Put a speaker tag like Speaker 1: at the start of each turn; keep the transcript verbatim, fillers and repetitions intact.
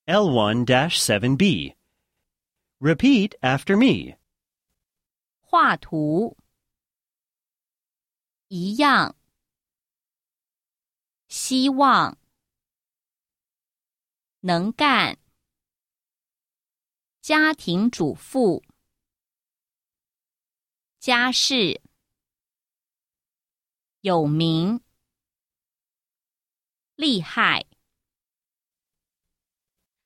Speaker 1: L one dash seven B. Repeat after me.
Speaker 2: 画图，一样，希望，能干，家庭主妇，家事，有名，厉害。